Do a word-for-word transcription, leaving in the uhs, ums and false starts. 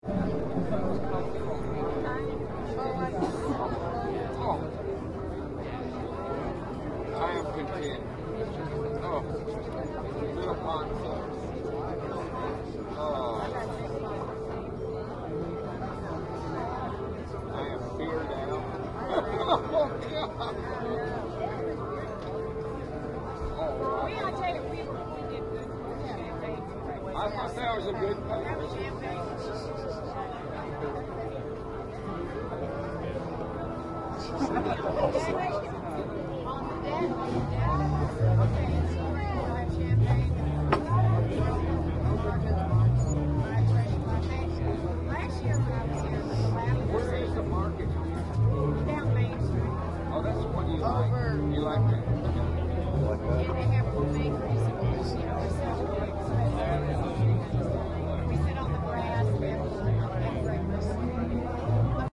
Oh, I am content. Oh, little concept. Oh, I am feared out. Oh, God. Oh, I thought that was a good pass.